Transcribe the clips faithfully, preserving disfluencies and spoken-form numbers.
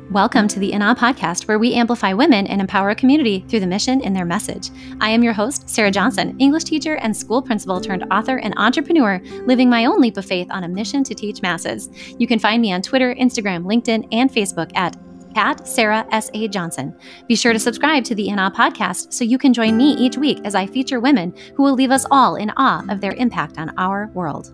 Welcome to the In Awe podcast, where we amplify women and empower a community through the mission and their message. I am your host, Sarah Johnson, English teacher and school principal turned author and entrepreneur, living my own leap of faith on a mission to teach masses. You can find me on Twitter, Instagram, LinkedIn, and Facebook at at Sarah S A Johnson. Be sure to subscribe to the In Awe podcast so you can join me each week as I feature women who will leave us all in awe of their impact on our world.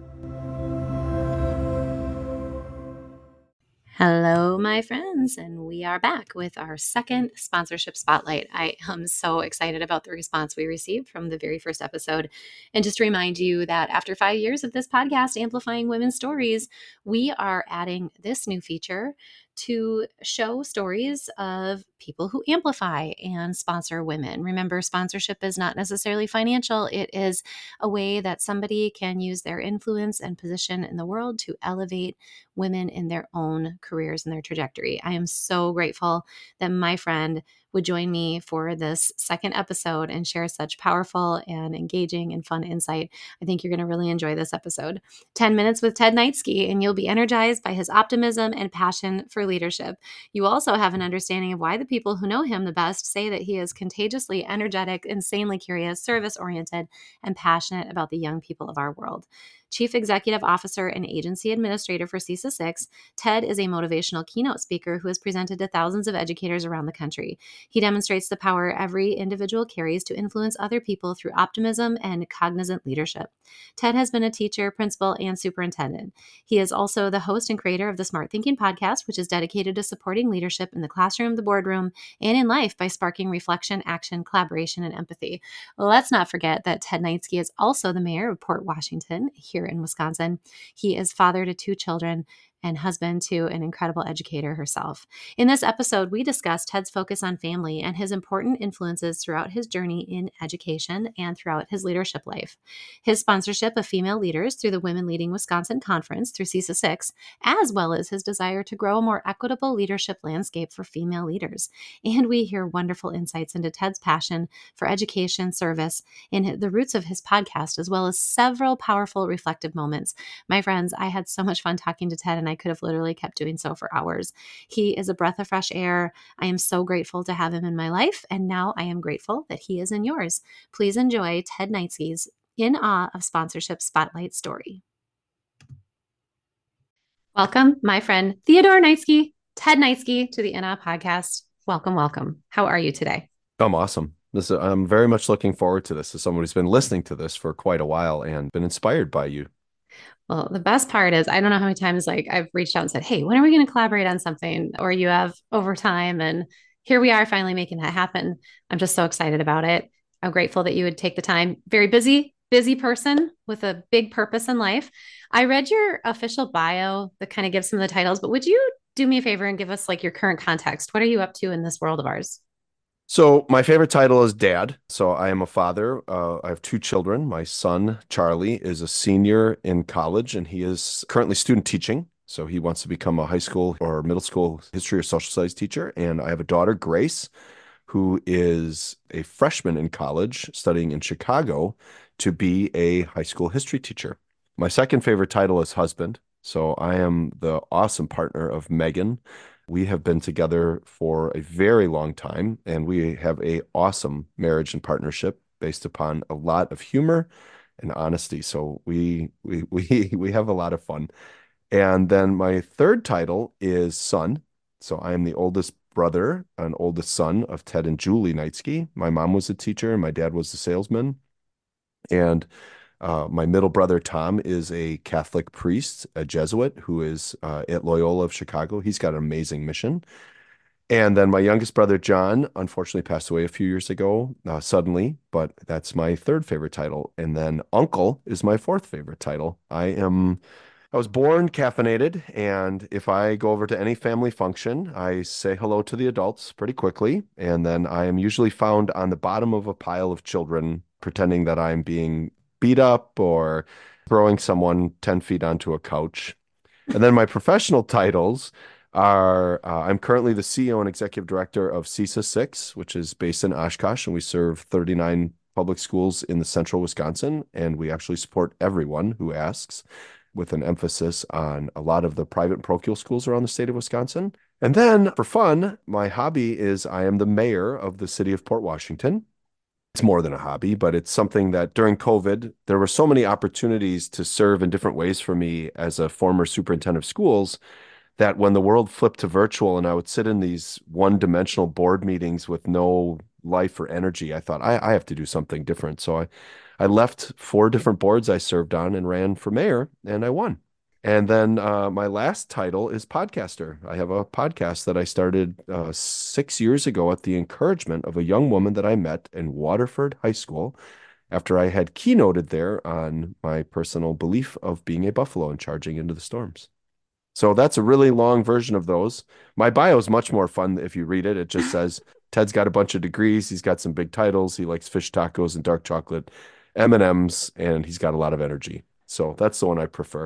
Hello, my friends, and we are back with our second sponsorship spotlight. I am so excited about the response we received from the very first episode. And just to remind you that after five years of this podcast, Amplifying Women's Stories, we are adding this new feature to show stories of people who amplify and sponsor women. Remember, sponsorship is not necessarily financial. It is a way that somebody can use their influence and position in the world to elevate women in their own careers and their trajectory. I am so grateful that my friend would join me for this second episode and share such powerful and engaging and fun insight. I think you're going to really enjoy this episode. ten minutes with Ted Neitzke, and you'll be energized by his optimism and passion for leadership. You also have an understanding of why the people who know him the best say that he is contagiously energetic, insanely curious, service-oriented, and passionate about the young people of our world. Chief Executive Officer and Agency Administrator for C I S A six, Ted is a motivational keynote speaker who has presented to thousands of educators around the country. He demonstrates the power every individual carries to influence other people through optimism and cognizant leadership. Ted has been a teacher, principal, and superintendent. He is also the host and creator of the Smart Thinking podcast, which is dedicated to supporting leadership in the classroom, the boardroom, and in life by sparking reflection, action, collaboration, and empathy. Let's not forget that Ted Neitzke is also the mayor of Port Washington here in Wisconsin. He is father to two children and husband to an incredible educator herself. In this episode, we discuss Ted's focus on family and his important influences throughout his journey in education and throughout his leadership life. His sponsorship of female leaders through the Women Leading Wisconsin Conference through C I S A six, as well as his desire to grow a more equitable leadership landscape for female leaders. And we hear wonderful insights into Ted's passion for education, service, and the roots of his podcast, as well as several powerful reflective moments. My friends, I had so much fun talking to Ted, and I could have literally kept doing so for hours. He is a breath of fresh air. I am so grateful to have him in my life, and now I am grateful that he is in yours. Please enjoy Ted Neitzke's In Awe of Sponsorship Spotlight story. Welcome, my friend Theodore Neitzke, Ted Neitzke, to the In Awe podcast. Welcome, welcome. How are you today? I'm awesome. This, I'm very much looking forward to this as someone who's been listening to this for quite a while and been inspired by you. Well, the best part is I don't know how many times like I've reached out and said, hey, when are we going to collaborate on something? Or you have overtime, and here we are finally making that happen. I'm just so excited about it. I'm grateful that you would take the time. Very busy, busy person with a big purpose in life. I read your official bio that kind of gives some of the titles, but would you do me a favor and give us like your current context? What are you up to in this world of ours? So my favorite title is Dad. So I am a father. Uh, I have two children. My son, Charlie, is a senior in college, and he is currently student teaching. So he wants to become a high school or middle school history or social studies teacher. And I have a daughter, Grace, who is a freshman in college studying in Chicago to be a high school history teacher. My second favorite title is husband. So I am the awesome partner of Megan. We have been together for a very long time, and we have a awesome marriage and partnership based upon a lot of humor and honesty. So we we we we have a lot of fun. And then my third title is son. So I am the oldest brother and oldest son of Ted and Julie Neitzke. My mom was a teacher and my dad was a salesman. And Uh, my middle brother, Tom, is a Catholic priest, a Jesuit, who is uh, at Loyola of Chicago. He's got an amazing mission. And then my youngest brother, John, unfortunately passed away a few years ago, uh, suddenly, but that's my third favorite title. And then uncle is my fourth favorite title. I am, I was born caffeinated, and if I go over to any family function, I say hello to the adults pretty quickly. And then I am usually found on the bottom of a pile of children, pretending that I'm being beat up or throwing someone ten feet onto a couch. And then my professional titles are, uh, I'm currently the C E O and executive director of C I S A six, which is based in Oshkosh, and we serve thirty-nine public schools in the central Wisconsin, and we actually support everyone who asks, with an emphasis on a lot of the private and parochial schools around the state of Wisconsin. And then for fun, my hobby is I am the mayor of the city of Port Washington. It's more than a hobby, but it's something that during COVID, there were so many opportunities to serve in different ways for me as a former superintendent of schools that when the world flipped to virtual and I would sit in these one-dimensional board meetings with no life or energy, I thought I, I have to do something different. So I, I left four different boards I served on and ran for mayor, and I won. And then uh, my last title is podcaster. I have a podcast that I started uh, six years ago at the encouragement of a young woman that I met in Waterford High School after I had keynoted there on my personal belief of being a buffalo and charging into the storms. So that's a really long version of those. My bio is much more fun if you read it. It just says Ted's got a bunch of degrees. He's got some big titles. He likes fish tacos and dark chocolate, M and M's, and he's got a lot of energy. So that's the one I prefer.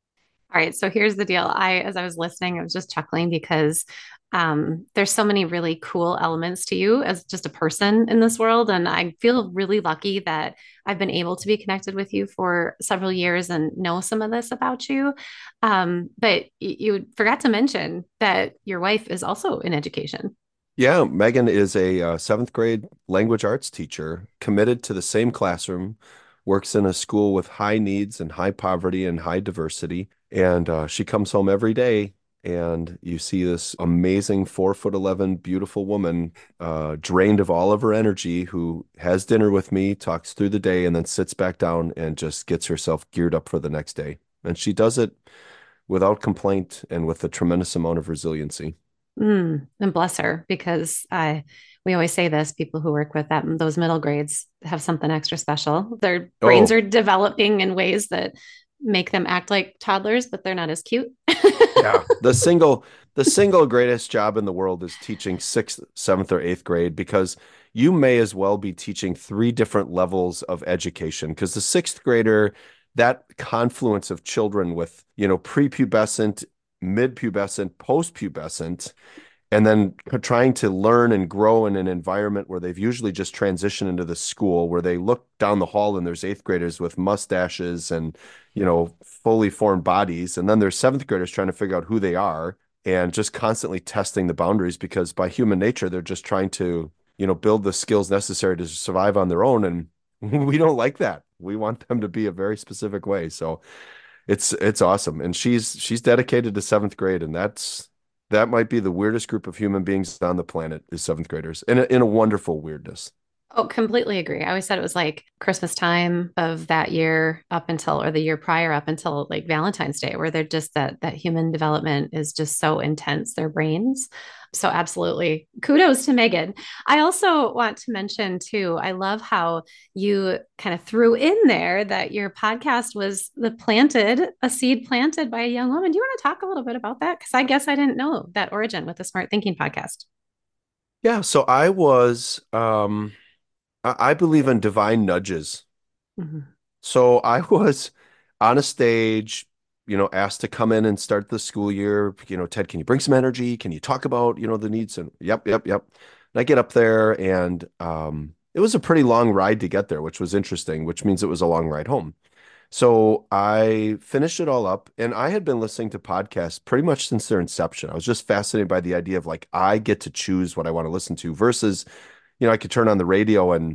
All right, so here's the deal. I, as I was listening, I was just chuckling because um, there's so many really cool elements to you as just a person in this world. And I feel really lucky that I've been able to be connected with you for several years and know some of this about you. Um, but y- you forgot to mention that your wife is also in education. Yeah, Megan is a uh, seventh grade language arts teacher committed to the same classroom, works in a school with high needs and high poverty and high diversity. And uh, she comes home every day, and you see this amazing four foot eleven, beautiful woman, uh, drained of all of her energy, who has dinner with me, talks through the day, and then sits back down and just gets herself geared up for the next day. And she does it without complaint and with a tremendous amount of resiliency. Mm, and bless her, because I we always say this, people who work with that those middle grades have something extra special. Their brains Oh, are developing in ways that make them act like toddlers, but they're not as cute. yeah. The single the single greatest job in the world is teaching sixth, seventh, or eighth grade because you may as well be teaching three different levels of education because the sixth grader, that confluence of children with, you know, prepubescent, mid-pubescent, post-pubescent, and then trying to learn and grow in an environment where they've usually just transitioned into the school where they look down the hall and there's eighth graders with mustaches and, you know, fully formed bodies. And then there's seventh graders trying to figure out who they are and just constantly testing the boundaries because by human nature, they're just trying to, you know, build the skills necessary to survive on their own. And we don't like that. We want them to be a very specific way. So it's it's awesome. And she's she's dedicated to seventh grade, and that's that might be the weirdest group of human beings on the planet is seventh graders in a, in a wonderful weirdness. Oh, completely agree. I always said it was like Christmas time of that year up until, or the year prior up until like Valentine's Day, where they're just that that human development is just so intense, their brains. So absolutely. Kudos to Megan. I also want to mention too, I love how you kind of threw in there that your podcast was the planted, a seed planted by a young woman. Do you want to talk a little bit about that? Because I guess I didn't know that origin with the Smart Thinking podcast. Yeah, so I was um I I believe in divine nudges. Mhm. So I was on a stage, you know, asked to come in and start the school year. You know, Ted, can you bring some energy? Can you talk about, you know, the needs? And yep, yep, yep. And I get up there and um, it was a pretty long ride to get there, which was interesting, which means it was a long ride home. So I finished it all up and I had been listening to podcasts pretty much since their inception. I was just fascinated by the idea of like, I get to choose what I want to listen to versus, you know, I could turn on the radio and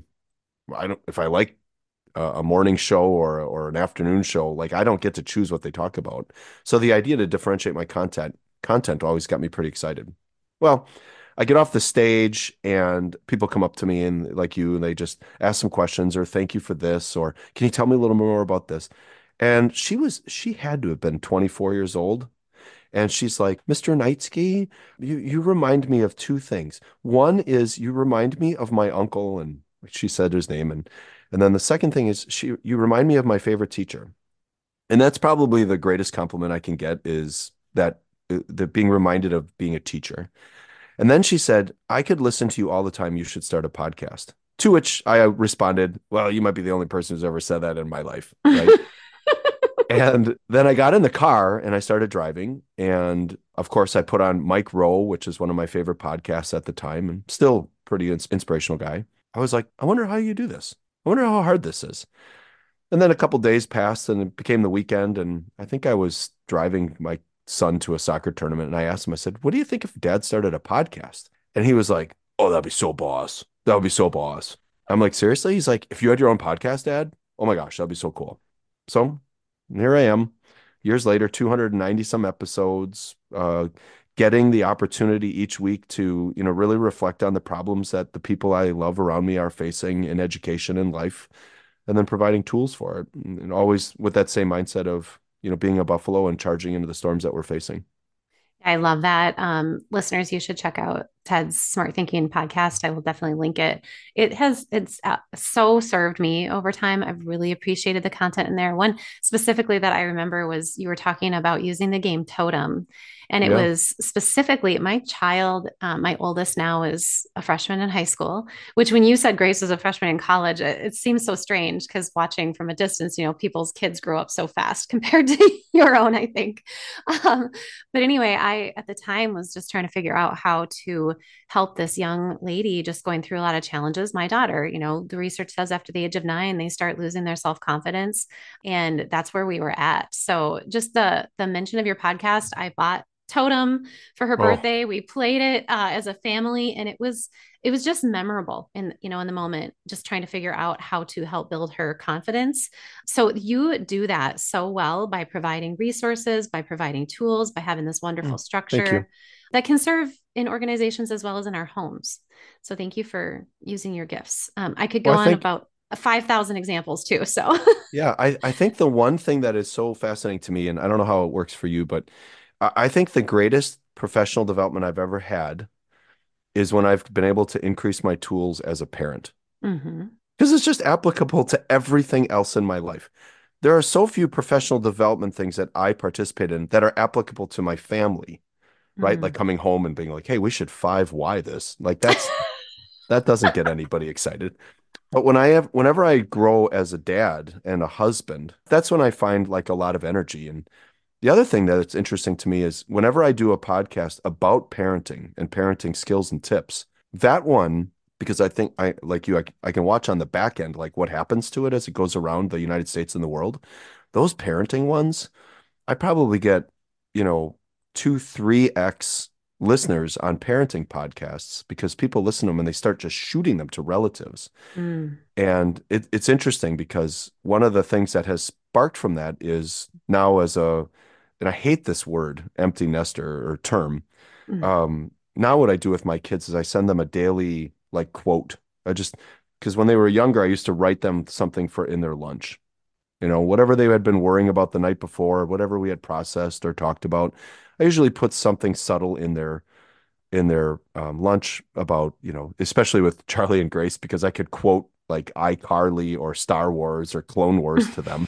I don't, if I like a morning show or or an afternoon show, like I don't get to choose what they talk about. So the idea to differentiate my content content always got me pretty excited. Well, I get off the stage and people come up to me and like you, and they just ask some questions or thank you for this or can you tell me a little more about this? And she was she had to have been twenty-four years old. And she's like, mister Knightsky, you you remind me of two things. One is you remind me of my uncle, and she said his name, and and then the second thing is she you remind me of my favorite teacher. And that's probably the greatest compliment I can get is that uh, that being reminded of being a teacher. And then she said, I could listen to you all the time. You should start a podcast. To which I responded, well, you might be the only person who's ever said that in my life, right? And then I got in the car and I started driving. And of course, I put on Mike Rowe, which is one of my favorite podcasts at the time and still pretty ins inspirational guy. I was like, I wonder how you do this. I wonder how hard this is. And then a couple days passed and it became the weekend. And I think I was driving my son to a soccer tournament. And I asked him, I said, what do you think if dad started a podcast? And he was like, oh, that'd be so boss. That would be so boss. I'm like, seriously? He's like, if you had your own podcast, dad, oh my gosh, that'd be so cool. So here I am, years later, two hundred ninety some episodes, uh, getting the opportunity each week to, you know, really reflect on the problems that the people I love around me are facing in education and life, and then providing tools for it. And always with that same mindset of, you know, being a buffalo and charging into the storms that we're facing. I love that. Um, listeners, you should check out Ted's Smart Thinking podcast. I will definitely link it. It has, it's uh, so served me over time. I've really appreciated the content in there. One specifically that I remember was you were talking about using the game Totem. And it Yeah. was specifically my child, um, my oldest now is a freshman in high school, which when you said Grace was a freshman in college, it, it seems so strange because watching from a distance, you know, people's kids grow up so fast compared to your own, I think. Um, but anyway, I at the time was just trying to figure out how to help this young lady just going through a lot of challenges. My daughter, you know, the research says after the age of nine, they start losing their self-confidence. And that's where we were at. So just the the mention of your podcast, I bought Totem for her Oh, birthday. We played it uh, as a family, and it was it was just memorable in you know in the moment, just trying to figure out how to help build her confidence. So you do that so well by providing resources, by providing tools, by having this wonderful mm, thank you. structure that can serve in organizations as well as in our homes. So thank you for using your gifts. Um, I could go Well, I on think, about five thousand examples too. So yeah, I, I think the one thing that is so fascinating to me, and I don't know how it works for you, but I, I think the greatest professional development I've ever had is when I've been able to increase my tools as a parent. Mhm. Because it's just applicable to everything else in my life. There are so few professional development things that I participate in that are applicable to my family, right? Like Mm. coming home and being like, hey, we should five why this. Like that's that doesn't get anybody excited. But when I have whenever I grow as a dad and a husband, that's when I find like a lot of energy. And the other thing that's interesting to me is whenever I do a podcast about parenting and parenting skills and tips, that one, because I think I like you, I, I can watch on the back end like what happens to it as it goes around the United States and the world. Those parenting ones, I probably get, you know, two, three X listeners on parenting podcasts because people listen to them and they start just shooting them to relatives. Mm. And it, it's interesting because one of the things that has sparked from that is now as a, and I hate this word, empty nester or term. Mm. Um, now what I do with my kids is I send them a daily like quote. I just, because when they were younger, I used to write them something for in their lunch. You know, whatever they had been worrying about the night before, whatever we had processed or talked about, I usually put something subtle in their in their um, lunch about, you know, especially with Charlie and Grace, because I could quote like iCarly or Star Wars or Clone Wars to them.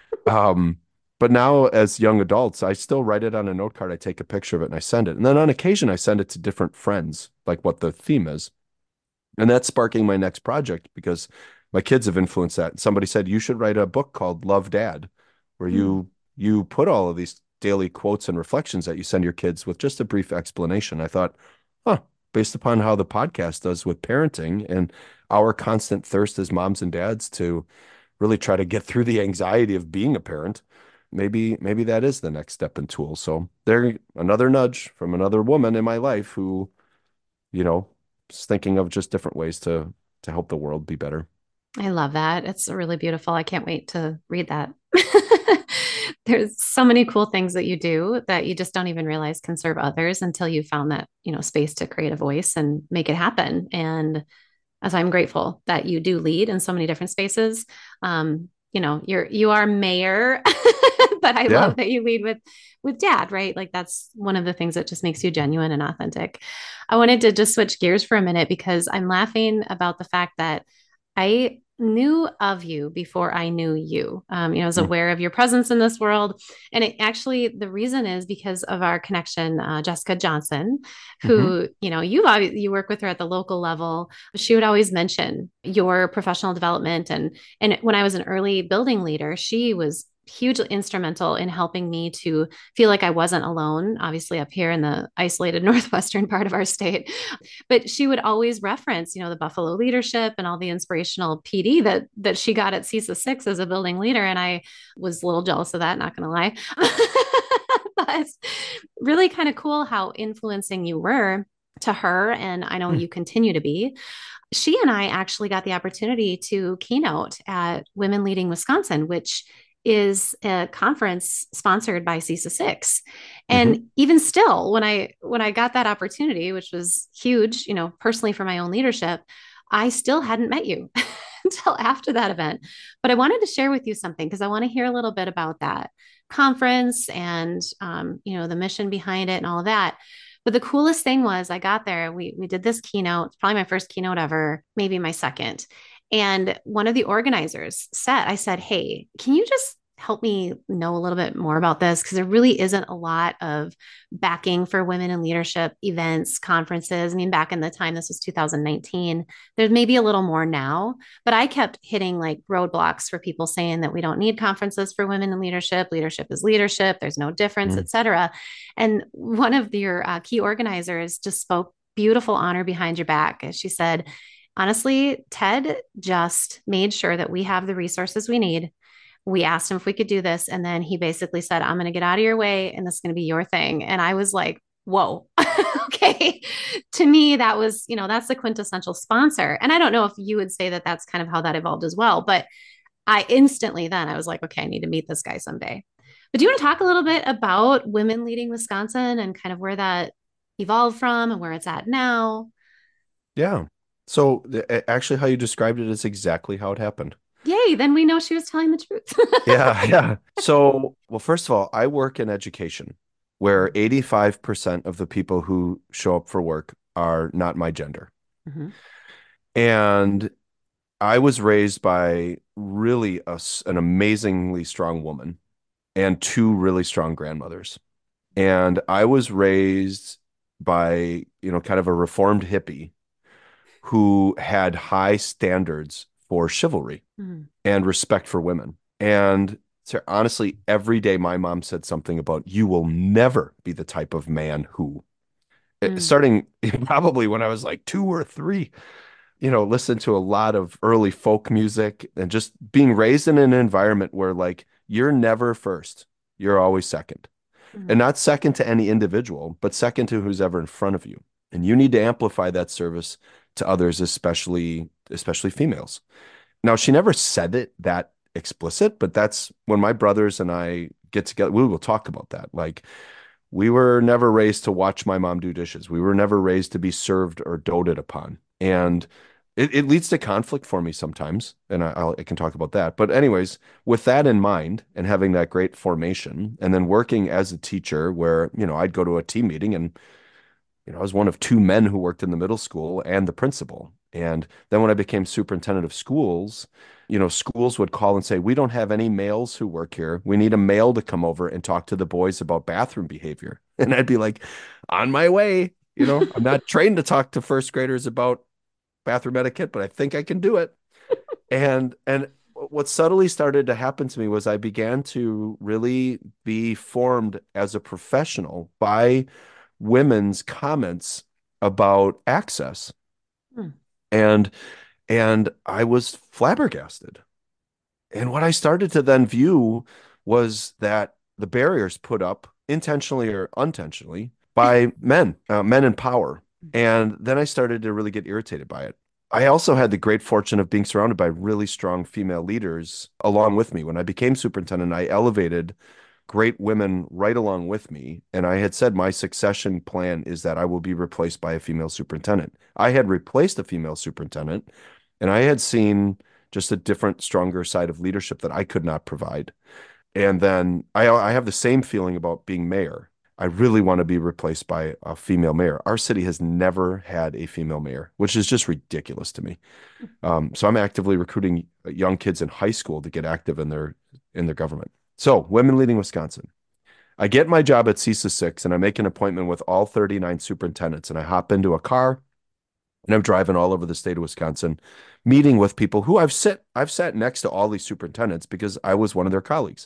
Um, but now as young adults, I still write it on a note card. I take a picture of it and I send it. And then on occasion, I send it to different friends, like what the theme is. And that's sparking my next project because my kids have influenced that. Somebody said you should write a book called Love Dad, where Mm. you you put all of these daily quotes and reflections that you send your kids with just a brief explanation. I thought, huh, based upon how the podcast does with parenting and our constant thirst as moms and dads to really try to get through the anxiety of being a parent, maybe maybe that is the next step and tool. So there, another nudge from another woman in my life who, you know, is thinking of just different ways to to help the world be better. I love that. It's really beautiful. I can't wait to read that. There's so many cool things that you do that you just don't even realize can serve others until you found that, you know, space to create a voice and make it happen. And as I'm grateful that you do lead in so many different spaces. Um, you know, you're you are mayor, but I Yeah. love that you lead with with dad, right? Like that's one of the things that just makes you genuine and authentic. I wanted to just switch gears for a minute because I'm laughing about the fact that I knew of you before I knew you. Um, you know, I was Mm. aware of your presence in this world. And it actually, the reason is because of our connection, uh, Jessica Johnson, Hmm. who, you know, you you work with her at the local level. She would always mention your professional development. And, and when I was an early building leader, she was hugely instrumental in helping me to feel like I wasn't alone, obviously up here in the isolated northwestern part of our state. But she would always reference, you know, the Buffalo leadership and all the inspirational P D that that she got at CISA six as a building leader. And I was a little jealous of that, not going to lie. but really kind of cool how influencing you were to her. And I know Hmm. you continue to be. She and I actually got the opportunity to keynote at Women Leading Wisconsin, which is a conference sponsored by CISA six. And Hmm. even still, when I when I got that opportunity, which was huge, you know, personally for my own leadership, I still hadn't met you until after that event. But I wanted to share with you something because I want to hear a little bit about that conference and um, you know, the mission behind it and all of that. But the coolest thing was I got there, we we did this keynote, probably my first keynote ever, maybe my second. And one of the organizers said, I said, "Hey, can you just help me know a little bit more about this? Because there really isn't a lot of backing for women in leadership events, conferences. I mean, back in the time, this was two thousand nineteen. There's maybe a little more now, but I kept hitting like roadblocks for people saying that we don't need conferences for women in leadership. Leadership is leadership. There's no difference, Hmm. et cetera." And one of your uh, key organizers just spoke beautiful honor behind your back. As she said, honestly, Ted just made sure that we have the resources we need. We asked him if we could do this. And then he basically said, I'm going to get out of your way and this is going to be your thing. And I was like, whoa, okay. To me, that was, you know, that's the quintessential sponsor. And I don't know if you would say that that's kind of how that evolved as well. But I instantly then I was like, okay, I need to meet this guy someday. But do you want to talk a little bit about Women Leading Wisconsin and kind of where that evolved from and where it's at now? Yeah. So th- actually, how you described it is exactly how it happened. Yay, then we know she was telling the truth. Yeah, yeah. So, well, first of all, I work in education where Mhm. eighty-five percent of the people who show up for work are not my gender. Mhm. And I was raised by really a s an amazingly strong woman and two really strong grandmothers. And I was raised by, you know, kind of a reformed hippie who had high standards for chivalry Mhm. and respect for women. And so honestly, every day my mom said something about you will never be the type of man who, eh, Mhm. starting probably when I was like two or three, you know, listened to a lot of early folk music and just being raised in an environment where like you're never first, you're always second. And Mhm. not second to any individual, but second to who's ever in front of you. And you need to amplify that service to others, especially especially females. Now, she never said it that explicit, but that's when my brothers and I get together, we will talk about that. Like, we were never raised to watch my mom do dishes. We were never raised to be served or doted upon. And it, it leads to conflict for me sometimes. And I, I'll, I can talk about that. But, anyways, with that in mind and having that great formation, and then working as a teacher where, you know, I'd go to a team meeting and you know, I was one of two men who worked in the middle school and the principal. And then when I became superintendent of schools, you know, schools would call and say, we don't have any males who work here. We need a male to come over and talk to the boys about bathroom behavior. And I'd be like, on my way. You know, I'm not trained to talk to first graders about bathroom etiquette, but I think I can do it. And and what subtly started to happen to me was I began to really be formed as a professional by women's comments about access. Mhm. And and I was flabbergasted. And what I started to then view was that the barriers put up intentionally or unintentionally by men, uh, men in power. And then I started to really get irritated by it. I also had the great fortune of being surrounded by really strong female leaders along with me. When I became superintendent, I elevated great women right along with me. And I had said my succession plan is that I will be replaced by a female superintendent. I had replaced a female superintendent, and I had seen just a different, stronger side of leadership that I could not provide. And then I, I have the same feeling about being mayor. I really want to be replaced by a female mayor. Our city has never had a female mayor, which is just ridiculous to me. Um, so I'm actively recruiting young kids in high school to get active in their in their government. So, Women Leading Wisconsin. I get my job at CISA six and I make an appointment with all thirty-nine superintendents and I hop into a car and I'm driving all over the state of Wisconsin, meeting with people who I've sit I've sat next to all these superintendents because I was one of their colleagues.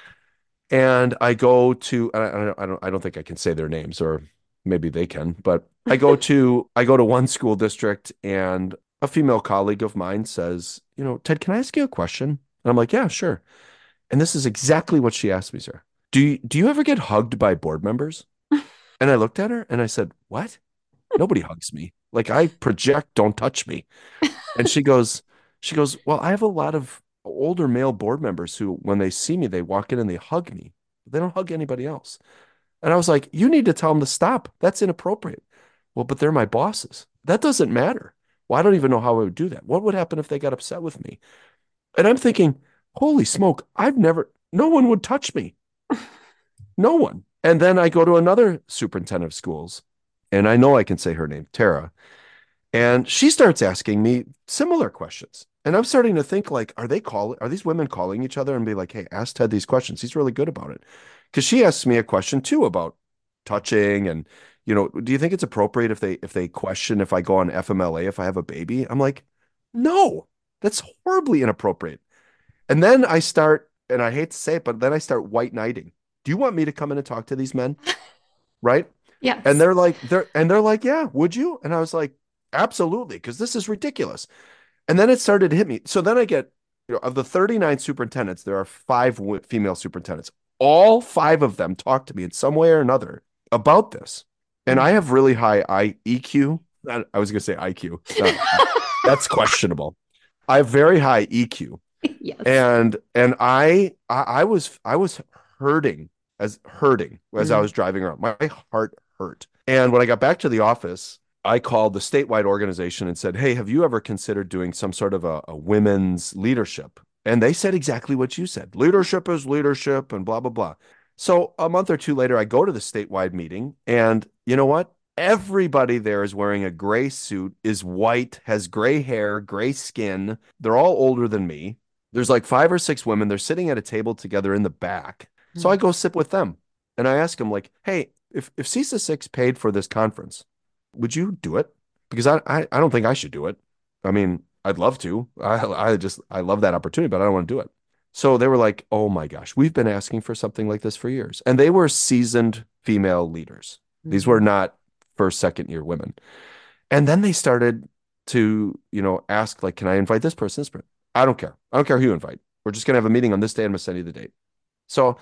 And I go to I don't I don't I don't think I can say their names or maybe they can, but I go to I go to one school district and a female colleague of mine says, you know, Ted, can I ask you a question? And I'm like, yeah, sure. And this is exactly what she asked me, sir. Do you, do you ever get hugged by board members? And I looked at her and I said, what? Nobody hugs me. Like I project, don't touch me. And she goes, she goes, well, I have a lot of older male board members who, when they see me, they walk in and they hug me. They don't hug anybody else. And I was like, you need to tell them to stop. That's inappropriate. Well, but they're my bosses. That doesn't matter. Well, I don't even know how I would do that. What would happen if they got upset with me? And I'm thinking, holy smoke, I've never, no one would touch me. No one. And then I go to another superintendent of schools, and I know I can say her name, Tara. And she starts asking me similar questions. And I'm starting to think like, are they calling, are these women calling each other and be like, hey, ask Ted these questions. He's really good about it. Because she asks me a question too about touching and, you know, do you think it's appropriate if they if they question if I go on F M L A if I have a baby? I'm like, no, that's horribly inappropriate. And then I start, and I hate to say it, but then I start white knighting. Do you want me to come in and talk to these men? Right? And Yes. they're like, they're and they're like, yeah, would you? And I was like, absolutely, because this is ridiculous. And then it started to hit me. So then I get, you know, of the thirty-nine superintendents, there are five w- female superintendents. All five of them talk to me in some way or another about this. And I have really high I E Q. I, I was going to say I Q. Uh, that's questionable. I have very high E Q. Yes. And and I, I I was I was hurting as hurting as I Mm. was driving around. My heart hurt. And when I got back to the office, I called the statewide organization and said, hey, have you ever considered doing some sort of a, a women's leadership? And they said exactly what you said. Leadership is leadership and blah, blah, blah. So a month or two later, I go to the statewide meeting, and you know what? Everybody there is wearing a gray suit, is white, has gray hair, gray skin. They're all older than me. There's like five or six women. They're sitting at a table together in the back. So I Mm. go sit with them and I ask them, like, hey, if, if CISA six paid for this conference, would you do it? Because I, I, I don't think I should do it. I mean, I'd love to. I, I just, I love that opportunity, but I don't want to do it. So they were like, oh my gosh, we've been asking for something like this for years. And they were seasoned female leaders. These were Mhm. not first, second year women. And then they started to, you know, ask, like, can I invite this person? This person? I don't care. I don't care who you invite. We're just going to have a meeting on this day. I'm going to send you the date. So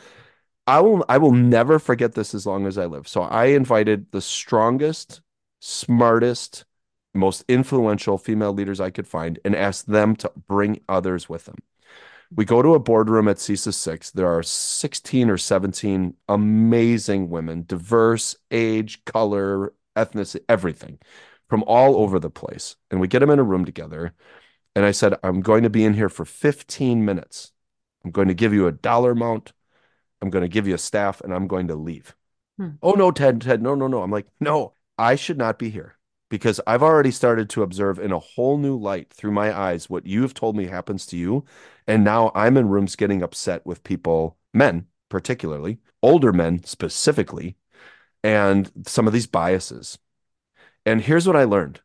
I will I will never forget this as long as I live. So I invited the strongest, smartest, most influential female leaders I could find and asked them to bring others with them. We go to a boardroom at CISA six. There are sixteen or seventeen amazing women, diverse age, color, ethnicity, everything from all over the place. And we get them in a room together. And I said, I'm going to be in here for fifteen minutes. I'm going to give you a dollar amount. I'm going to give you a staff and I'm going to leave. Mm. Oh, no, Ted, Ted, no, no, no. I'm like, no, I should not be here because I've already started to observe in a whole new light through my eyes what you have told me happens to you. And now I'm in rooms getting upset with people, men particularly, older men specifically, and some of these biases. And here's what I learned.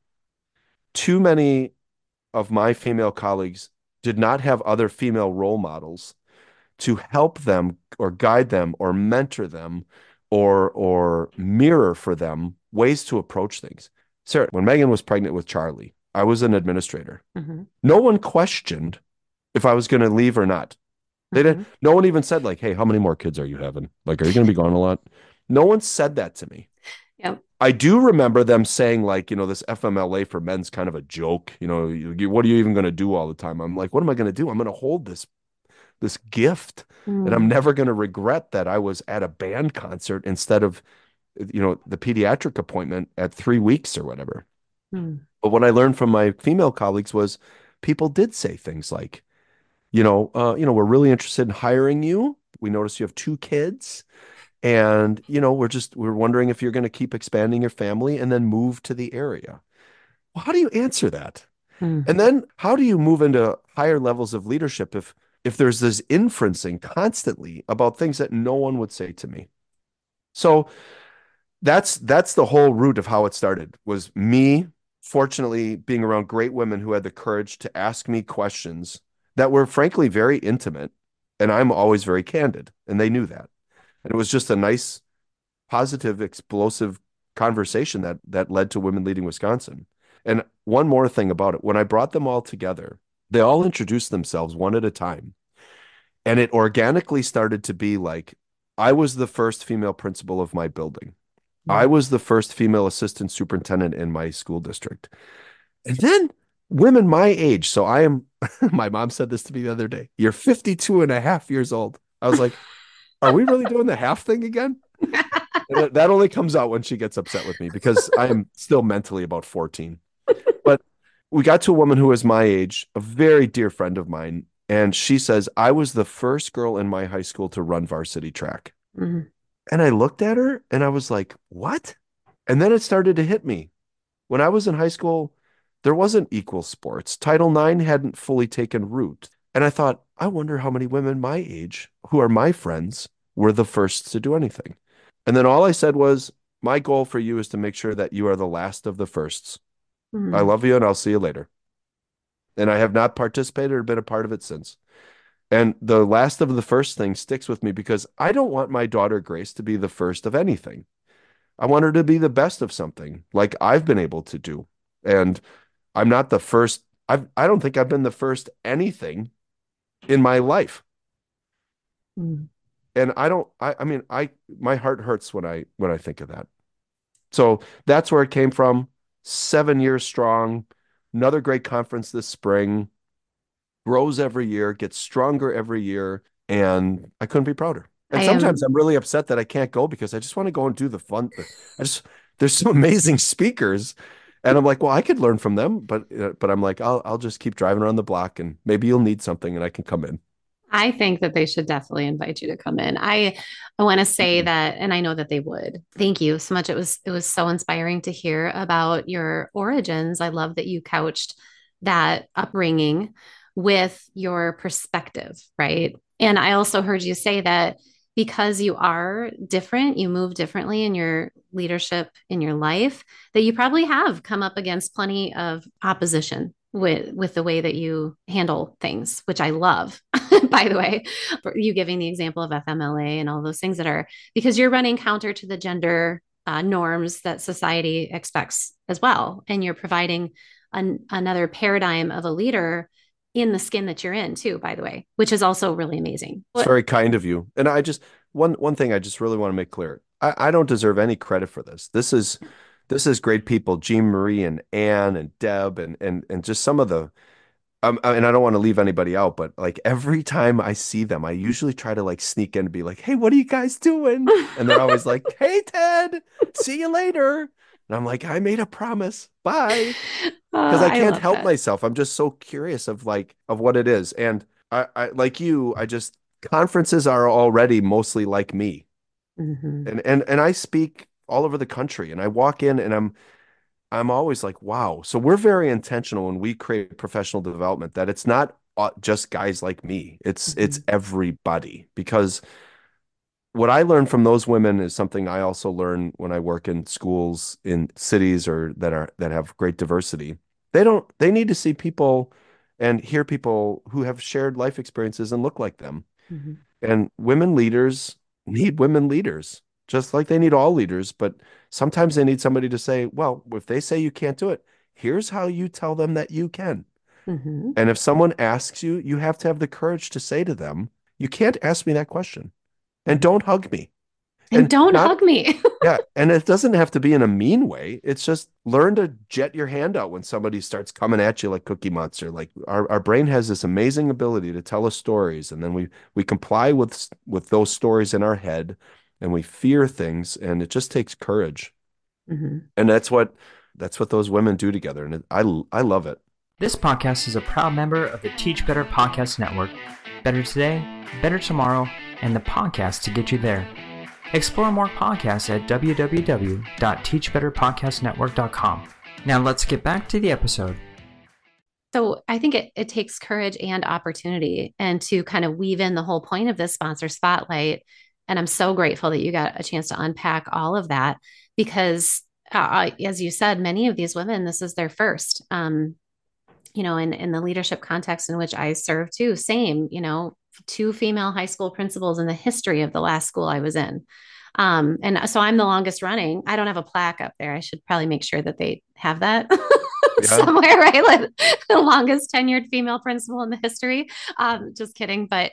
Too many of my female colleagues did not have other female role models to help them or guide them or mentor them or or mirror for them ways to approach things. Sarah, when Megan was pregnant with Charlie, I was an administrator. Mhm. No one questioned if I was going to leave or not. They didn't. Mhm. No one even said like, "Hey, how many more kids are you having? Like, are you going to be gone a lot?" No one said that to me. Yep. I do remember them saying like, you know, this F M L A for men's kind of a joke. You know, you, you- what are you even going to do all the time? I'm like, what am I going to do? I'm going to hold this this gift. And I'm Mm. never going to regret that I was at a band concert instead of, you know, the pediatric appointment at three weeks or whatever. Mm. But what I learned from my female colleagues was people did say things like, you know, uh, you know, we're really interested in hiring you. We notice you have two kids. And, you know, we're just, we're wondering if you're going to keep expanding your family and then move to the area. Well, how do you answer that? Mm. And then how do you move into higher levels of leadership if if there's this inferencing constantly about things that no one would say to me? So that's that's the whole root of how it started was me fortunately being around great women who had the courage to ask me questions that were frankly very intimate, and I'm always very candid, and they knew that. And it was just a nice, positive, explosive conversation that that led to Women Leading Wisconsin. And one more thing about it, when I brought them all together, they all introduced themselves one at a time. And it organically started to be like I was the first female principal of my building. I Mm. was the first female assistant superintendent in my school district. And then women my age. So I am, my mom said this to me the other day. You're fifty-two and a half years old. I was like, are we really doing the half thing again? And that that only comes out when she gets upset with me because I am still mentally about fourteen. But we got to a woman who was my age, a very dear friend of mine. And she says, I was the first girl in my high school to run varsity track. Mhm. And I looked at her and I was like, what? And then it started to hit me. When I was in high school, there wasn't equal sports. Title nine hadn't fully taken root. And I thought, I wonder how many women my age, who are my friends, were the first to do anything. And then all I said was, my goal for you is to make sure that you are the last of the firsts. I Mhm. love you and I'll see you later. And I have not participated or been a part of it since. And the last of the first thing sticks with me because I don't want my daughter Grace to be the first of anything. I want her to be the best of something like I've been able to do. And I'm not the first. I've, I don't think I've been the first anything in my life. Mhm. And I don't, I, I mean, I, my heart hurts when I, when I think of that. So that's where it came from. Seven years strong, another great conference this spring, grows every year, gets stronger every year. And I couldn't be prouder. I And sometimes am I'm really upset that I can't go because I just want to go and do the fun. I just, there's some amazing speakers. And I'm like, well, I could learn from them, but uh, but I'm like, I'll I'll just keep driving around the block and maybe you'll need something and I can come in. I think that they should definitely invite you to come in. I I want to say that, and I know that they would. Thank you so much. It was it was so inspiring to hear about your origins. I love that you couched that upbringing with your perspective, right? And I also heard you say that because you are different, you move differently in your leadership in your life, that you probably have come up against plenty of opposition with with the way that you handle things, which I love. By the way, for you giving the example of F M L A and all those things that are because you're running counter to the gender uh, norms that society expects as well, and you're providing an, another paradigm of a leader in the skin that you're in too. By the way, which is also really amazing. It's What? very kind of you. And I just one one thing I just really want to make clear. I, I don't deserve any credit for this. This is this is great people, Jean Marie and Anne and Deb and and and just some of the um, and I don't want to leave anybody out, but like every time I see them, I usually try to like sneak in and be like, "Hey, what are you guys doing?" And they're always like, "Hey, Ted, see you later." And I'm like, "I made a promise. Bye." Uh, Because I I can't love help that. myself. I'm just so curious of like of what it is. And I, I like you, I just conferences are already mostly like me. Mhm. And and and I speak all over the country and I walk in and I'm I'm always like, wow. So we're very intentional when we create professional development that it's not uh, just guys like me. It's it's Mhm. everybody because what I learned from those women is something I also learn when I work in schools in cities or that are that have great diversity. They don't they need to see people and hear people who have shared life experiences and look like them. Mhm. And women leaders need women leaders, just like they need all leaders, but sometimes they need somebody to say, well, if they say you can't do it, here's how you tell them that you can. Mhm. And if someone asks you, you have to have the courage to say to them, you can't ask me that question and Mhm. don't hug me. And And don't not hug me. yeah, and it doesn't have to be in a mean way. It's just learn to jet your hand out when somebody starts coming at you like Cookie Monster. Like our, our brain has this amazing ability to tell us stories, and then we we comply with with those stories in our head, and we fear things, and it just takes courage. Mhm. And that's what that's what those women do together, and it, I I love it. This podcast is a proud member of the Teach Better Podcast Network. Better today, better tomorrow, and the podcast to get you there. Explore more podcasts at w w w dot teach better podcast network dot com. Now let's get back to the episode. So I think it, it takes courage and opportunity and to kind of weave in the whole point of this sponsor spotlight. And I'm so grateful that you got a chance to unpack all of that because, uh, as you said, many of these women, this is their first. Um, you know, in, in the leadership context in which I serve too, same, you know, two female high school principals in the history of the last school I was in. Um, and so I'm the longest running. I don't have a plaque up there. I should probably make sure that they have that Yeah. somewhere, right? Like the longest tenured female principal in the history. Um, just kidding. But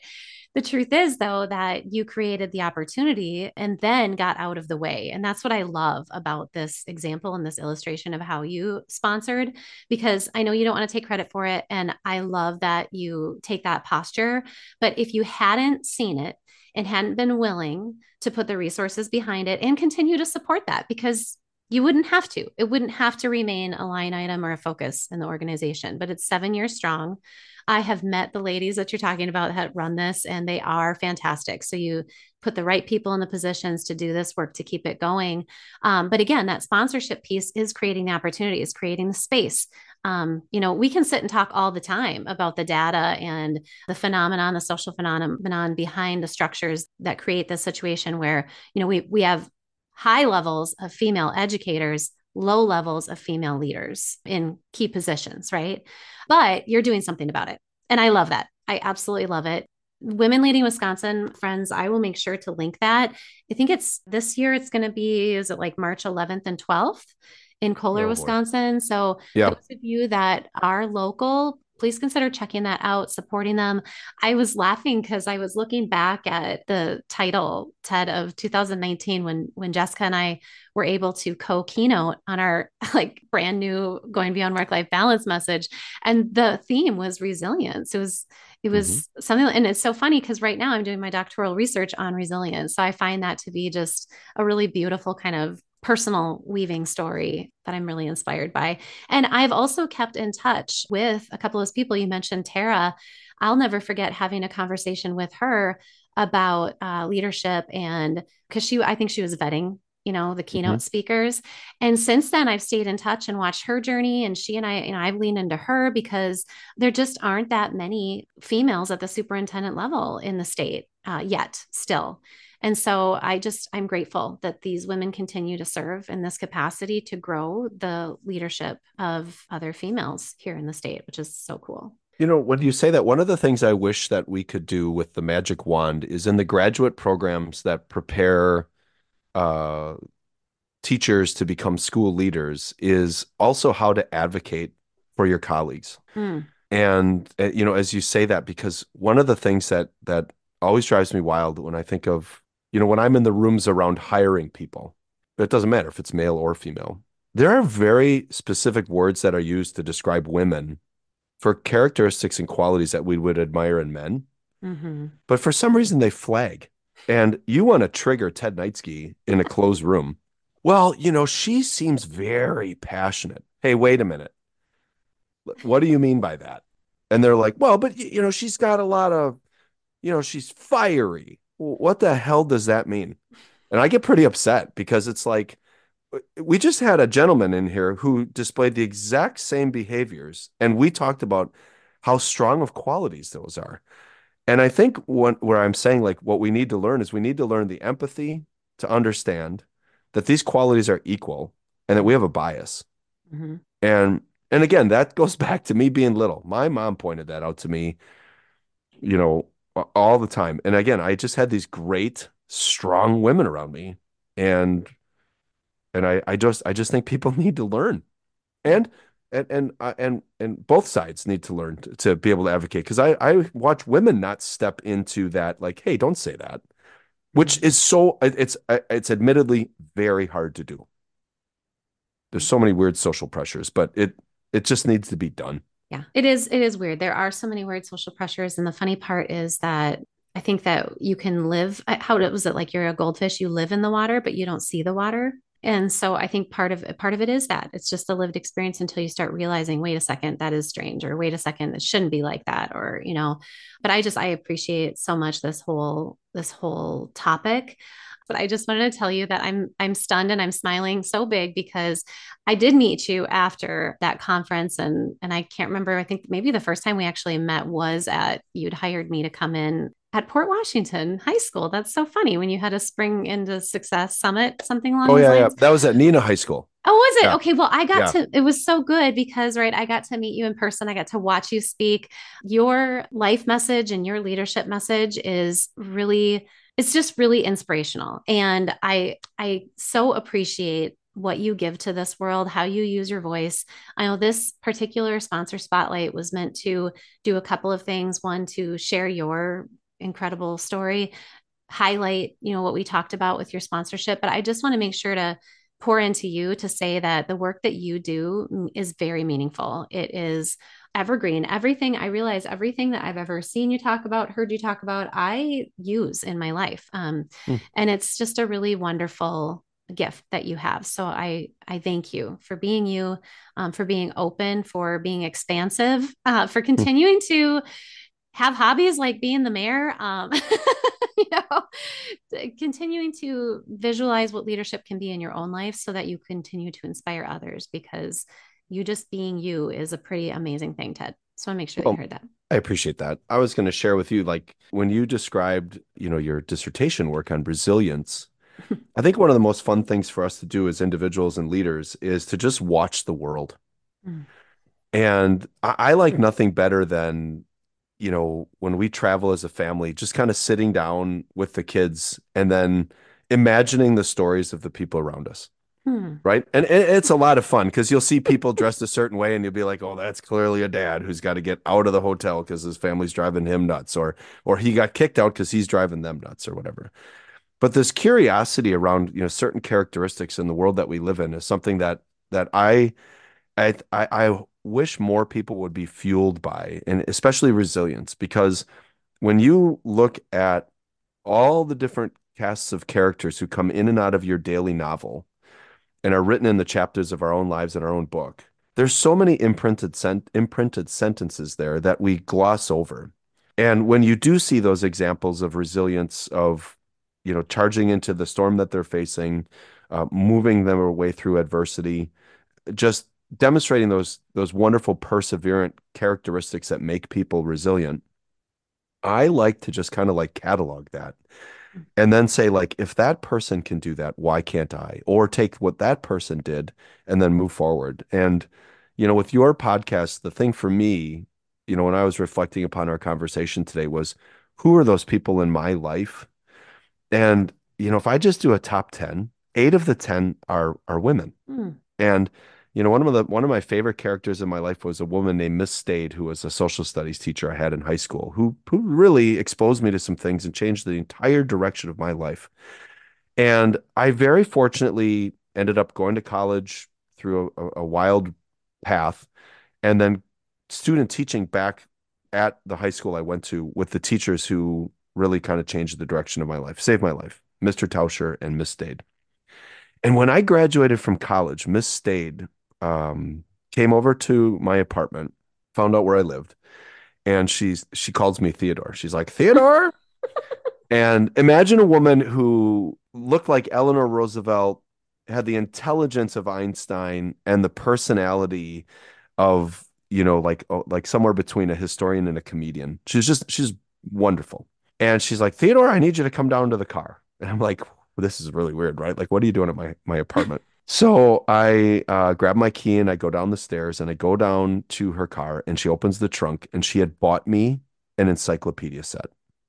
The truth is, though, that you created the opportunity and then got out of the way. And that's what I love about this example and this illustration of how you sponsored, because I know you don't want to take credit for it. And I love that you take that posture. But if you hadn't seen it and hadn't been willing to put the resources behind it and continue to support that, because you wouldn't have to, it wouldn't have to remain a line item or a focus in the organization, but it's seven years strong. I have met the ladies that you're talking about that run this, and they are fantastic. So you put the right people in the positions to do this work to keep it going. Um, but again, that sponsorship piece is creating the opportunity, is creating the space. Um, you know, we can sit and talk all the time about the data and the phenomenon, the social phenomenon behind the structures that create this situation where, you know, we we have high levels of female educators, low levels of female leaders in key positions, right? But you're doing something about it. And I love that. I absolutely love it. Women Leading Wisconsin, friends, I will make sure to link that. I think it's this year, it's going to be, is it like March eleventh and twelfth in Kohler, Oh, boy. Wisconsin? So Yeah. those of you that are local, please consider checking that out, supporting them. I was laughing because I was looking back at the title, Ted, of two thousand nineteen when when Jessica and I were able to co-keynote on our like brand new Going Beyond Work-Life Balance message. And the theme was resilience. It was it was mm-hmm. something, and it's so funny because right now I'm doing my doctoral research on resilience. So I find that to be just a really beautiful kind of personal weaving story that I'm really inspired by. And I've also kept in touch with a couple of those people. You mentioned Tara. I'll never forget having a conversation with her about uh, leadership, and because she, I think she was vetting, you know, the keynote mm-hmm. speakers. And since then I've stayed in touch and watched her journey, and she and I, you know, I've leaned into her because there just aren't that many females at the superintendent level in the state uh, yet still. And so I just, I'm grateful that these women continue to serve in this capacity to grow the leadership of other females here in the state, which is so cool. You know, when you say that, one of the things I wish that we could do with the magic wand is in the graduate programs that prepare uh, teachers to become school leaders is also how to advocate for your colleagues. Hmm. And, uh, you know, as you say that, because one of the things that, that always drives me wild when I think of, you know, when I'm in the rooms around hiring people, it doesn't matter if it's male or female, there are very specific words that are used to describe women for characteristics and qualities that we would admire in men. Mm-hmm. But for some reason they flag. And you want to trigger Ted Knightsky in a closed room. Well, you know, she seems very passionate. Hey, wait a minute. What do you mean by that? And they're like, well, but, you know, she's got a lot of, you know, she's fiery. What the hell does that mean? And I get pretty upset because it's like, we just had a gentleman in here who displayed the exact same behaviors. And we talked about how strong of qualities those are. And I think what, where I'm saying, like, what we need to learn is we need to learn the empathy to understand that these qualities are equal and that we have a bias. Mm-hmm. And, and again, that goes back to me being little. My mom pointed that out to me, you know, all the time. And again, I just had these great, strong women around me. And, and I, I just, I just think people need to learn, and, and, and, uh, and, and both sides need to learn to, to be able to advocate. Cause I, I watch women not step into that, like, hey, don't say that, which is so, it's, it's admittedly very hard to do. There's so many weird social pressures, but it, it just needs to be done. Yeah, it is. It is weird. There are so many weird social pressures. And the funny part is that I think that you can live, how was it like you're a goldfish, you live in the water, but you don't see the water. And so I think part of part of it is that it's just a lived experience until you start realizing, wait a second, that is strange, or wait a second, it shouldn't be like that, or, you know, but I just, I appreciate so much this whole, this whole topic. But I just wanted to tell you that I'm I'm stunned and I'm smiling so big because I did meet you after that conference, and and I can't remember, I think maybe the first time we actually met was at, you'd hired me to come in at Port Washington High School. That's so funny, when you had a Spring into Success Summit, something along oh, those yeah, lines. Yeah, that was at Neenah High School. Oh, was it? Yeah. Okay. Well, I got Yeah. to, it was so good because, right, I got to meet you in person. I got to watch you speak. Your life message and your leadership message is really, it's just really inspirational. And I, I so appreciate what you give to this world, how you use your voice. I know this particular sponsor spotlight was meant to do a couple of things. One, to share your incredible story, highlight, you know, what we talked about with your sponsorship. But I just want to make sure to pour into you to say that the work that you do is very meaningful. It is evergreen. Everything I realize, everything that I've ever seen you talk about, heard you talk about, I use in my life. Um, Hmm. and it's just a really wonderful gift that you have. So I I thank you for being you, um, for being open, for being expansive, uh, for Hmm. continuing to have hobbies like being the mayor. Um, you know, continuing to visualize what leadership can be in your own life so that you continue to inspire others, because you just being you is a pretty amazing thing, Ted. So I want to make sure that you Well, heard that. I appreciate that. I was going to share with you, like when you described, you know, your dissertation work on resilience, I think one of the most fun things for us to do as individuals and leaders is to just watch the world. Mm. And I, I like nothing better than, you know, when we travel as a family, just kind of sitting down with the kids and then imagining the stories of the people around us. Hmm. Right. And it, it's a lot of fun because you'll see people dressed a certain way and you'll be like, oh, that's clearly a dad who's got to get out of the hotel because his family's driving him nuts, or or he got kicked out because he's driving them nuts or whatever. But this curiosity around, you know, certain characteristics in the world that we live in is something that that I I I, I wish more people would be fueled by, and especially resilience, because when you look at all the different casts of characters who come in and out of your daily novel and are written in the chapters of our own lives in our own book, there's so many imprinted sent imprinted sentences there that we gloss over. And when you do see those examples of resilience, of, you know, charging into the storm that they're facing, uh, moving their way through adversity, just demonstrating those those wonderful perseverant characteristics that make people resilient, I like to just kind of like catalog that and then say, like, if that person can do that, why can't I? Or take what that person did and then move forward. And, you know, with your podcast, the thing for me, you know, when I was reflecting upon our conversation today was, who are those people in my life? And, you know, if I just do a top ten, eight of the ten are are women. Hmm. And, you know, one of the one of my favorite characters in my life was a woman named Miss Stade, who was a social studies teacher I had in high school, who who really exposed me to some things and changed the entire direction of my life. And I very fortunately ended up going to college through a, a wild path, and then student teaching back at the high school I went to with the teachers who really kind of changed the direction of my life, saved my life, Mister Tauscher and Miss Stade. And when I graduated from college, Miss Stade um, came over to my apartment, found out where I lived, and she's she calls me Theodore. She's like, Theodore? And imagine a woman who looked like Eleanor Roosevelt, had the intelligence of Einstein and the personality of, you know, like oh, like somewhere between a historian and a comedian. She's just she's wonderful. And she's like, Theodore, I need you to come down to the car. And I'm like, well, this is really weird, right? Like, what are you doing at my my apartment? So I uh, grab my key and I go down the stairs and I go down to her car and she opens the trunk and she had bought me an encyclopedia set.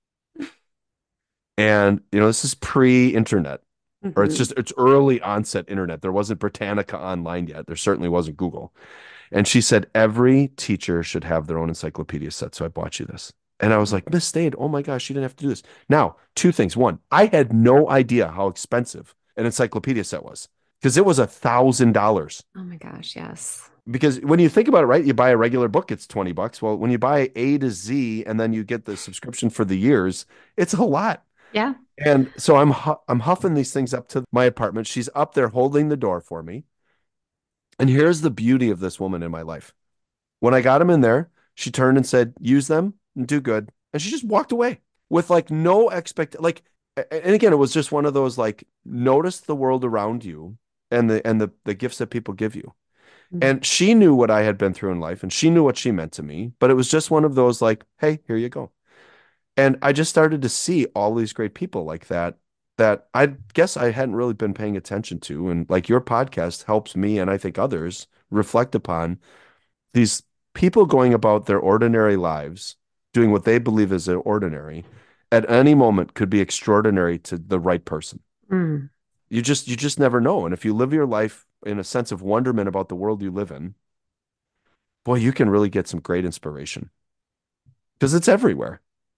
And, you know, this is pre-internet, or it's Mhm. just, it's early onset internet. There wasn't Britannica online yet. There certainly wasn't Google. And she said, every teacher should have their own encyclopedia set. So I bought you this. And I was like, Miss Stade, oh my gosh, you didn't have to do this. Now, two things. One, I had no idea how expensive an encyclopedia set was because it was a thousand dollars. Oh my gosh, yes. Because when you think about it, right, you buy a regular book, it's twenty bucks. Well, when you buy A to Z and then you get the subscription for the years, it's a lot. Yeah. And so I'm hu- I'm huffing these things up to my apartment. She's up there holding the door for me. And here's the beauty of this woman in my life. When I got them in there, she turned and said, use them and do good. And she just walked away with like no expect like and again, it was just one of those like notice the world around you and the and the the gifts that people give you. Mhm. And she knew what I had been through in life and she knew what she meant to me, but it was just one of those like, hey, here you go. And I just started to see all these great people like that, that I guess I hadn't really been paying attention to. And like your podcast helps me and I think others reflect upon these people going about their ordinary lives, doing what they believe is ordinary, at any moment could be extraordinary to the right person. Mm. You just you just never know. And if you live your life in a sense of wonderment about the world you live in, boy, you can really get some great inspiration because it's everywhere.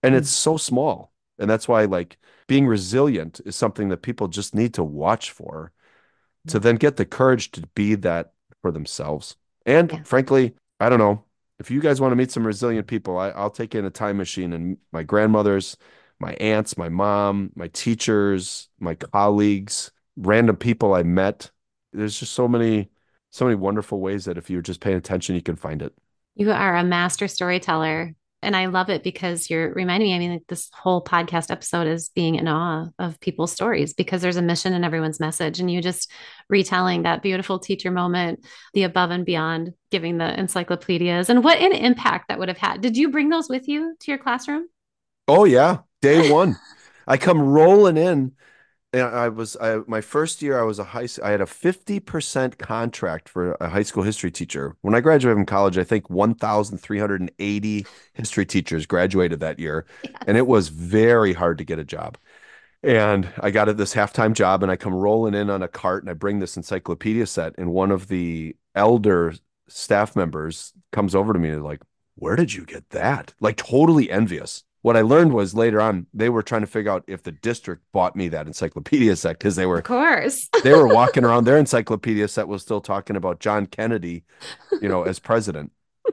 And Mm. it's so small. And that's why like being resilient is something that people just need to watch for to then get the courage to be that for themselves. And Yeah. frankly, I don't know. If you guys want to meet some resilient people, I, I'll take in a time machine and my grandmothers, my aunts, my mom, my teachers, my colleagues, random people I met. There's just so many, so many wonderful ways that if you're just paying attention, you can find it. You are a master storyteller. And I love it because you're reminding me. I mean, like this whole podcast episode is being in awe of people's stories because there's a mission in everyone's message. And you just retelling that beautiful teacher moment, the above and beyond, giving the encyclopedias, and what an impact that would have had. Did you bring those with you to your classroom? Oh yeah, day one. I come rolling in. And I was I, my first year. I was a high. I had a fifty percent contract for a high school history teacher. When I graduated from college, I think one thousand three hundred eighty history teachers graduated that year, and Yes. it was very hard to get a job. And I got at this halftime job, and I come rolling in on a cart, and I bring this encyclopedia set, and one of the elder staff members comes over to me and like, "Where did you get that?" Like totally envious. What I learned was later on they were trying to figure out if the district bought me that encyclopedia set because they Of were course. they were walking around their encyclopedia set was still talking about John Kennedy, you know, as president.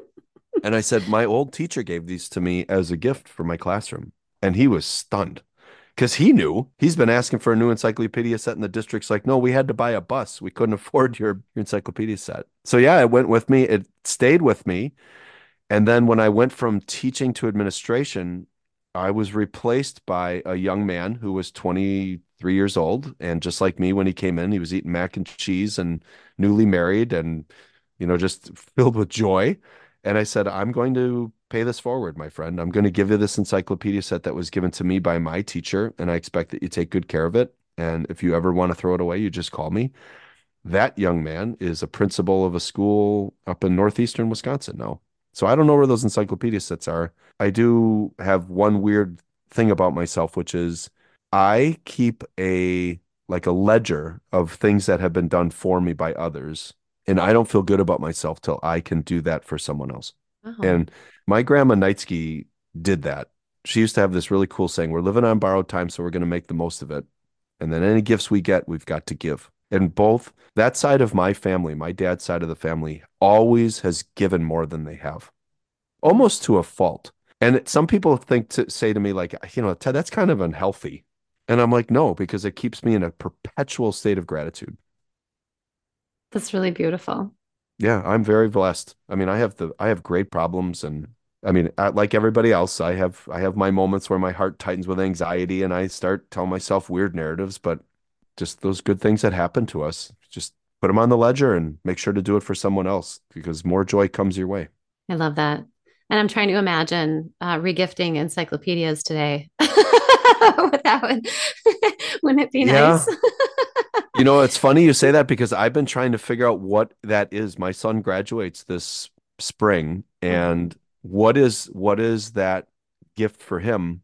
And I said, my old teacher gave these to me as a gift for my classroom. And he was stunned because he knew he's been asking for a new encyclopedia set. And the district's like, no, we had to buy a bus. We couldn't afford your, your encyclopedia set. So yeah, it went with me. It stayed with me. And then when I went from teaching to administration, I was replaced by a young man who was twenty-three years old. And just like me, when he came in, he was eating mac and cheese and newly married and, you know, just filled with joy. And I said, I'm going to pay this forward, my friend. I'm going to give you this encyclopedia set that was given to me by my teacher. And I expect that you take good care of it. And if you ever want to throw it away, you just call me. That young man is a principal of a school up in northeastern Wisconsin now. So I don't know where those encyclopedia sets are. I do have one weird thing about myself, which is I keep a like a ledger of things that have been done for me by others. And I don't feel good about myself till I can do that for someone else. Oh, And my grandma Knightsky did that. She used to have this really cool saying, we're living on borrowed time, so we're going to make the most of it. And then any gifts we get, we've got to give. And both that side of my family, my dad's side of the family, always has given more than they have, almost to a fault. And it, some people think to say to me, like, you know, Ted, that's kind of unhealthy. And I'm like, no, because it keeps me in a perpetual state of gratitude. that's really beautiful. Yeah, I'm very blessed. I mean, I have the I have great problems, and I mean, I, like everybody else, I have I have my moments where my heart tightens with anxiety, and I start telling myself weird narratives. But just those good things that happen to us, just put them on the ledger and make sure to do it for someone else because more joy comes your way. I love that. And I'm trying to imagine uh, regifting encyclopedias today. What that would, wouldn't it be nice? Yeah. You know, it's funny you say that because I've been trying to figure out what that is. My son graduates this spring, Mhm. and what is what is that gift for him?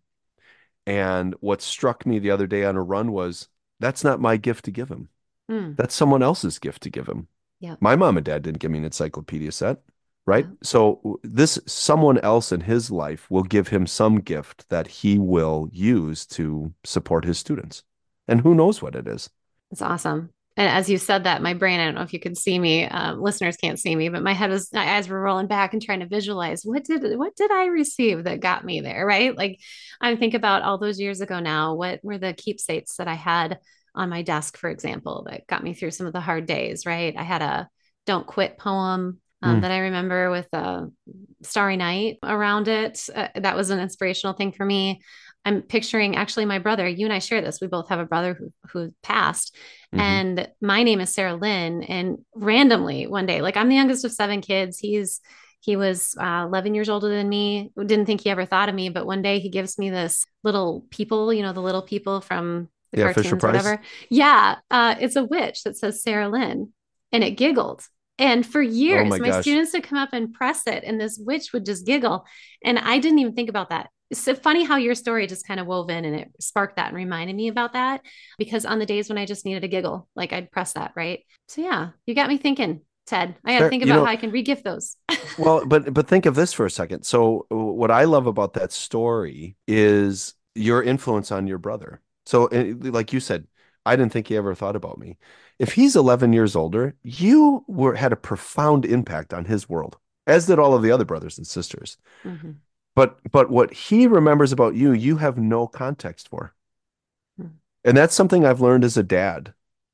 And what struck me the other day on a run was that's not my gift to give him. Mm, That's someone else's gift to give him. yeah, My mom and dad didn't give me an encyclopedia set, right? yeah. So this someone else in his life will give him some gift that he will use to support his students. And who knows what it is? It's awesome. And as you said that, my brain, I don't know if you can see me, um, listeners can't see me, but my head was, my eyes were rolling back and trying to visualize what did, what did I receive that got me there, right? Like I think about all those years ago now, what were the keepsakes that I had on my desk, for example, that got me through some of the hard days, right? I had a don't quit poem um, Mm, that I remember with a starry night around it. Uh, that was an inspirational thing for me. I'm picturing actually my brother, you and I share this. We both have a brother who, who passed. hmm And my name is Sarah Lynn. And randomly one day, like I'm the youngest of seven kids. He's he was uh, eleven years older than me. Didn't think he ever thought of me, but one day he gives me this little people, you know, the little people from the Yeah, Fisher cartoons, Price. whatever. Yeah, uh, it's a witch that says Sarah Lynn, and it giggled. And for Oh years, my my gosh. students would come up and press it, and this witch would just giggle. And I didn't even think about that. It's so funny how your story just kind of wove in and it sparked that and reminded me about that because on the days when I just needed a giggle, like I'd press that, right? So yeah, you got me thinking. Ted. I got to Fair- think you about know, how I can regift those. well, but but think of this for a second. So what I love about that story is your influence on your brother. So eh, like you said, I didn't think he ever thought about me. If he's eleven years older, you were had a profound impact on his world, as did all of the other brothers and sisters. Mm-hmm. But but what he remembers about you, you have no context for. Hmm. And that's something I've learned as a dad.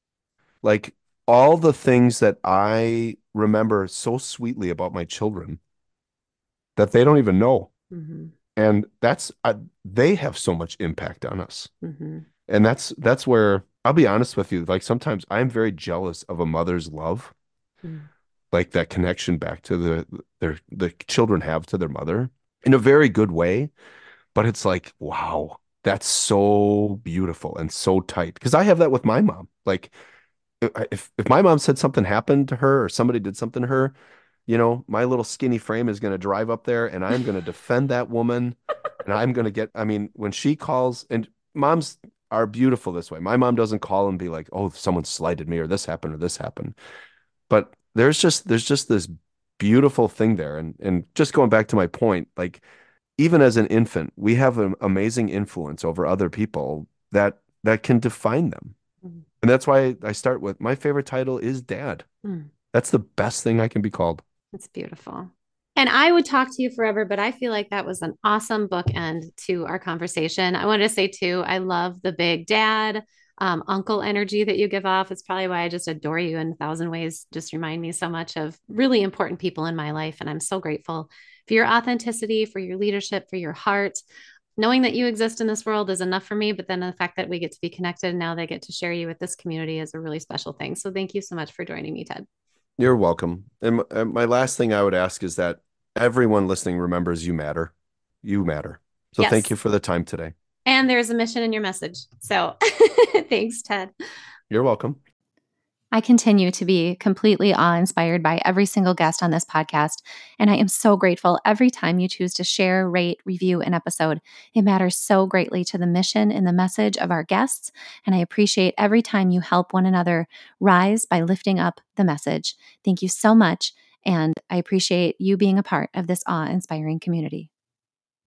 Like all the things that I remember so sweetly about my children that they don't even know. Mm-hmm. And that's uh, they have so much impact on us. Mm-hmm. And that's that's where I'll be honest with you. Like sometimes I'm very jealous of a mother's love, Mm-hmm. like that connection back to the their the children have to their mother in a very good way. But it's like, wow, that's so beautiful and so tight. Because I have that with my mom. Like if if my mom said something happened to her or somebody did something to her, you know, my little skinny frame is going to drive up there and I'm going to defend that woman. And I'm going to get, I mean, when she calls, and moms are beautiful this way. My mom doesn't call and be like, oh, someone slighted me or this happened or this happened. But there's just, there's just this beautiful thing there. And, and just going back to my point, like, even as an infant, we have an amazing influence over other people that, that can define them. Mm-hmm. And that's why I start with my favorite title is Dad. Mm. That's the best thing I can be called. That's beautiful. And I would talk to you forever, but I feel like that was an awesome bookend to our conversation. I wanted to say too, I love the big dad, um, uncle energy that you give off. It's probably why I just adore you in a thousand ways. Just remind me so much of really important people in my life. And I'm so grateful for your authenticity, for your leadership, for your heart. Knowing that you exist in this world is enough for me, but then the fact that we get to be connected and now they get to share you with this community is a really special thing. So thank you so much for joining me, Ted. You're welcome. And my last thing I would ask is that everyone listening remembers you matter. You matter. So Yes. Thank you for the time today. And there's a mission in your message. So thanks, Ted. You're welcome. I continue to be completely awe-inspired by every single guest on this podcast, and I am so grateful every time you choose to share, rate, review an episode. It matters so greatly to the mission and the message of our guests, and I appreciate every time you help one another rise by lifting up the message. Thank you so much, and I appreciate you being a part of this awe-inspiring community.